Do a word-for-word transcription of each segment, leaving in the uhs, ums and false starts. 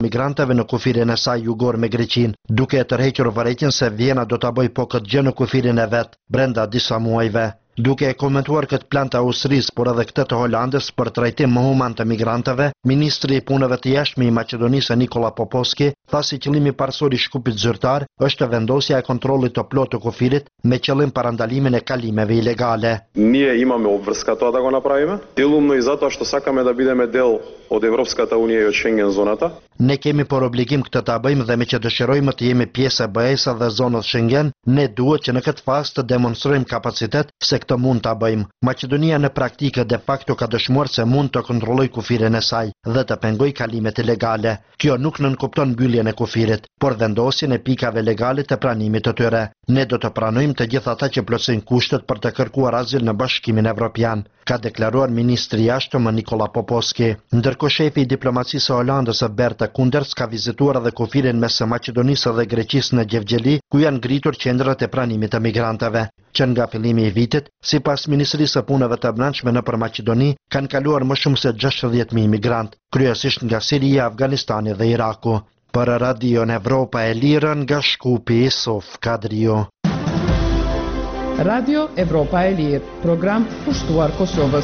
migranteve në kufirin e saj jugor me Greqinë, duke e tërhequr vërejtjen se Vjena do ta bëjë po këtë gjë në kufirin e vet brenda disa muajve. Duke e komentuar këtë plan të Austrisë, por edhe këtë të Holandës për trajtim më human të migranteve, ministri i punëve të jashtme i Maqedonisë Nikola Popovski tha se qëllimi parsor i shkupit zyrtar është vendosja e kontrollit të plotë të kufirit me qëllim parandalimin e kalimeve ilegale. Ние имаме обврска тоа да го направиме. Делумно и затоа што сакаме да бидеме дел од Европската унија и од Шенген зоната. Ne kemi por obligim këtë ta bëjmë dhe me që dëshirojmë të jemi pjesë e B E S-a dhe zonës Schengen, ne duhet që në këtë fazë të demonstrojmë kapacitet se këtë mund ta bëjmë. Maqedonia në praktikë de facto ka dëshmuar se mund të kontrolloj kufirin e saj dhe të pengoj kalimet ilegale. Kjo nuk nënkupton mbylljen e kufirit, por vendosjen e pikave legale të pranimit të tyre. Ne do të pranojmë të gjithë ata që plotësojnë kushtet për të kërkuar azil në Bashkimin Evropian, ka deklaruar ministri i jashtëm Nikola Popovski. Ndërkohë shefi i diplomacisë së Holandës Bert Koenders ka vizituar edhe kufirin mes Maqedonisë dhe Greqisë në Gjevgjeli, ku janë ngritur qendrat e pranimit të migranteve, që nga fillimi i vitit, sipas Ministrisë së Punëve të Brendshme nëpër Maqedoni, kanë kaluar më shumë se gjashtëdhjetë mijë migrantë, kryesisht nga Siria, Afganistani dhe Iraku. Për Radio Evropa e Lirë nga Shkupi, Sof Kadrio. Radio Evropa e Lirë, program pushtuar Kosovës.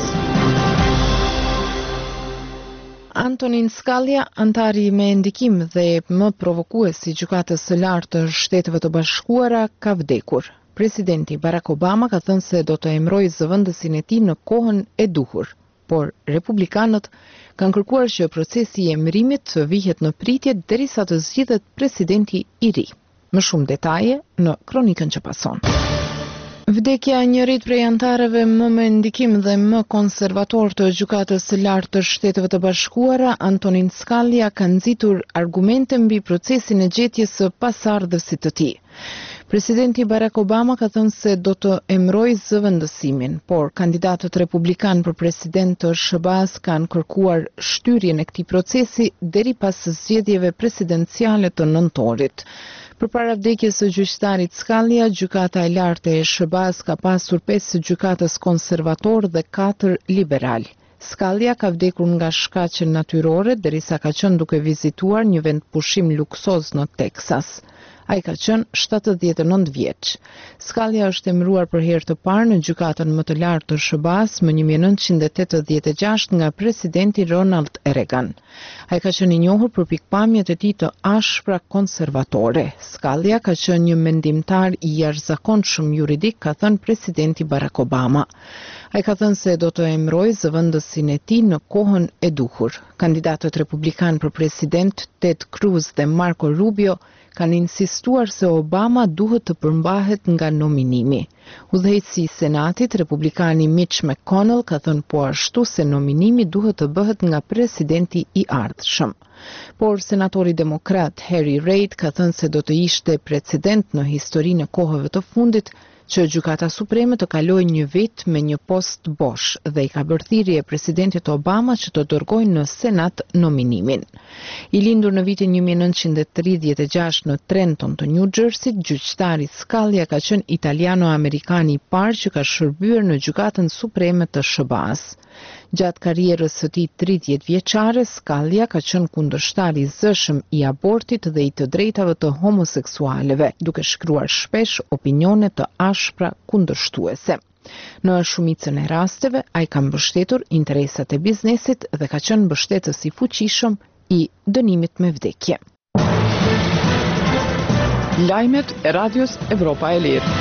Antonin Scalia, antari me ndikim dhe më provokues i gjykatës së lartë të Shteteve të Bashkuara, ka vdekur. Presidenti Barack Obama ka thënë se do të emërojë zëvendësin e tij në kohën e duhur, por republikanët kanë kërkuar që procesi i emërimit të vihet në pritje derisa të zgjidhet presidenti i ri. Më shumë detaje në kronikën që pason. Vdekja e njërit prej antarëve më me ndikim dhe më konservator të gjykatës së lartë të Shteteve të Bashkuara, Antonin Scalia, ka nxitur argumente mbi procesin e gjetjes së pasardhësit të tij. Presidenti Barack Obama ka thënë se do të emërojë zëvendësimin, por kandidatët republikan për president të S B A-s kanë kërkuar shtyrjen e këtij procesi deri pas zgjedhjeve presidenciale të nëntorit. Përpara vdekjes së gjyqtarit Scalia, gjykata e lartë e S B A-s ka pasur pesë gjykatës konservator dhe katër liberal. Scalia ka vdekur nga shkaqe natyrore derisa ka qenë duke vizituar një vend pushim luksoz në Teksas. Ai ka qenë shtatëdhjetë e nëntë vjeç. Scalia është emëruar për herë të parë në gjykatën më të lartë të S B A-s më një mijë e nëntëqind e tetëdhjetë e gjashtë nga presidenti Ronald Reagan. Ai ka qenë i njohur për pikpamjet e tij të ashpra konservatore. Scalia ka qenë një mendimtar i jashtëzakonshëm juridik, ka thënë presidenti Barack Obama. Ai ka thënë se do të emërojë zëvendësin e tij në kohën e duhur. Kandidatët republikan për president Ted Cruz dhe Marco Rubio kanë insistuar se Obama duhet të përmbahet nga nominimi. Udhëheqësi i Senatit, republikani Mitch McConnell, ka thënë po ashtu se nominimi duhet të bëhet nga presidenti i ardhshëm. Por senatori demokrat Harry Reid ka thënë se do të ishte precedent në historinë e kohëve të fundit që gjykata supreme të kalojë një vit me një post bosh dhe i ka bërë thirrje presidentit Obama që të dërgojë në Senat nominimin. I lindur në vitin një mijë e nëntëqind e tridhjetë e gjashtë në Trenton të New Jersey, gjyqtari Scalia ka qenë italiano-amerikani i parë që ka shërbyer në gjykatën supreme të S B A-s. Gjatë karrierës së tij tridhjetë vjeçare, Scalia ka qenë kundërshtar i zëshëm i abortit dhe i të drejtave të homoseksualeve, duke shkruar shpesh opinione të ashpra kundërshtuese. Në shumicën e rasteve, ai ka mbështetur interesat e biznesit dhe ka qenë mbështetës i fuqishëm i dënimit me vdekje. Lajmet e Radios Evropa e Lirë.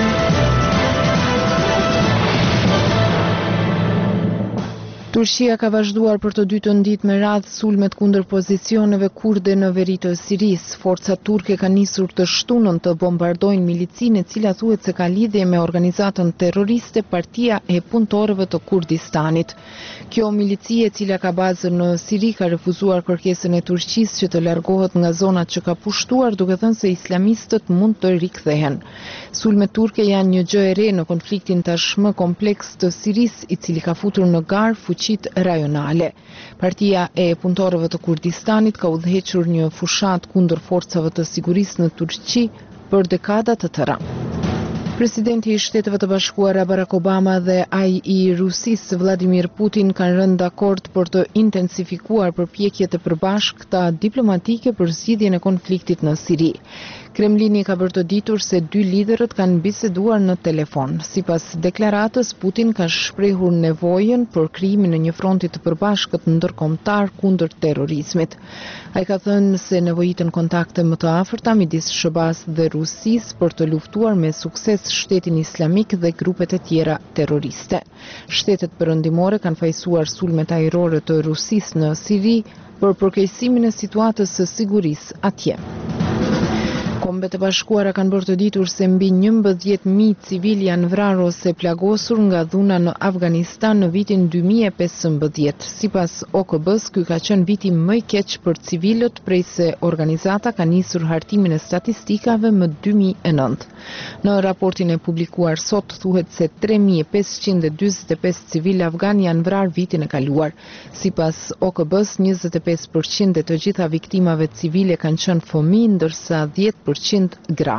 Turqia ka vazhduar për të dytën ditë me radhë sulmet kundër pozicioneve kurde në veri të Sirisë. Forcat turke kanë nisur të shtunën të bombardojnë milicinë e cila thuhet se ka lidhje me organizatën terroriste Partia e Punëtorëve të Kurdistanit. Kjo milici, e cila ka bazën në Siri, ka refuzuar kërkesën e Turqisë që të largohet nga zonat që ka pushtuar, duke thënë se islamistët mund të rikthehen. Sulmet turke janë një gjë e re në konfliktin tashmë kompleks të Sirisë, i cili ka futur në garë fuqit rajonale. Partia e Punëtorëve të Kurdistanit ka udhëhequr një fushat kundër forcave të sigurisë në Turqi për dekada të tëra. Presidenti i Shteteve të Bashkuara Barack Obama dhe ai i Rusisë Vladimir Putin kanë rënë dakord për të intensifikuar përpjekjet e përbashkëta diplomatike për zgjidhjen e konfliktit në Siri. Kremlini ka bërë të ditur se dy liderët kanë biseduar në telefon. Sipas deklaratës, Putin ka shprehur nevojën për krijimin e një fronti të përbashkët ndërkombëtar kundër terrorizmit. Ai ka thënë se nevojiten kontakte më të afërta midis S B A-s dhe Rusisë për të luftuar me sukses Shtetin Islamik dhe grupet e tjera terroriste. Shtetet perëndimore kanë fajsuar sulmet ajrore të Rusisë në Siri për përkeqësimin e situatës së sigurisë atje. Kombet e Bashkuara kanë bërë të ditur se mbi njëmbëdhjetë mijë civil janë vrarë ose plagosur nga dhuna në Afganistan në vitin dy mijë e pesëmbëdhjetë. Sipas O K B-s, ky ka qenë viti më i keq për civilët prej se organizata ka nisur hartimin e statistikave më dy mijë e nëntë. Në raportin e publikuar sot thuhet se tre mijë e pesëqind e dyzet e pesë civil afgan janë vrarë vitin e kaluar. Sipas O K B-s, njëzet e pesë përqind e të gjitha viktimave civile kanë qenë fëmijë, ndërsa dhjetë përqind gra.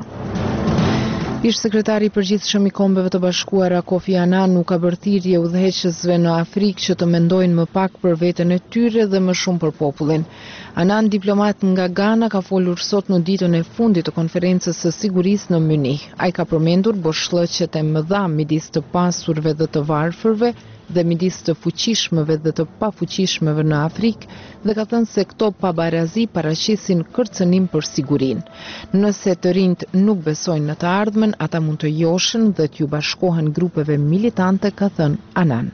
Ish sekretari i përgjithshëm i Kombeve të Bashkuara Kofi Annan nuk ka bërë thirrje udhëheqësve në Afrikë që të mendojnë më pak për veten e tyre dhe më shumë për popullin. Annan, diplomat nga Ghana, ka folur sot në ditën e fundit të konferencës së sigurisë në Munich. Ai ka përmendur boshllëqet e mëdha midis të pasurve dhe të varfërve dhe midis të fuqishmëve dhe të pafuqishmëve në Afrikë dhe ka thënë se këto pabarazi paraqesin kërcënim për sigurinë. Nëse të rinjt nuk besojnë në të ardhmen, ata mund të joshen dhe t'ju bashkohen grupeve militante, ka thënë Annan.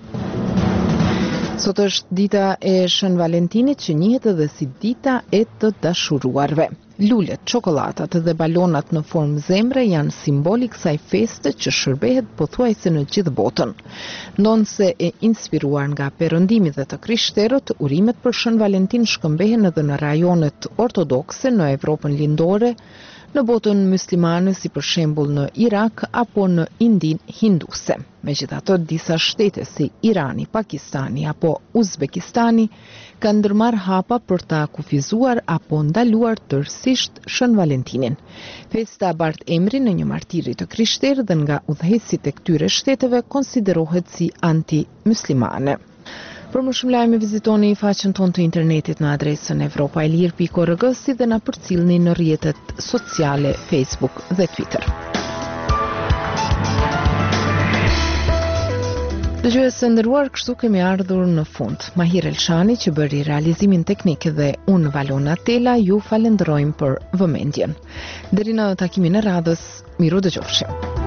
Sot është dita e Shën Valentinit, që njihet edhe si dita e të dashuruarve. Lulet, çokollatat dhe balonat në formë zemre janë simboli i kësaj feste që shërbehet pothuajse në gjithë botën. Ndonse e inspiruar nga perëndimi dhe të krishterët, urimet për Shën Valentin shkëmbehen edhe në rajonet ortodokse në Evropën lindore, në botën muslimane si për shembull në Irak apo në Indin hinduse. Megjithatë, disa shtete si Irani, Pakistani apo Uzbekistani kanë ndërmarrë hapa për ta kufizuar apo ndaluar tërësisht Shën Valentinin. Festa bart emrin në një martiri të krishterë dhe nga udhëheqësit e këtyre shteteve konsiderohet si anti-muslimane. Për më shumë lajme vizitoni faqen tonë të internetit në adresën evropa e lirë pikë org si dhe na përcillni në rrjetet sociale Facebook dhe Twitter. Dëgjues të nderuar, kështu kemi ardhur në fund. Mahir Elshani që bëri realizimin teknik dhe unë Valona Tela ju falenderojmë për vëmendjen. Deri në takimin e radhës, miru dëgjofshim.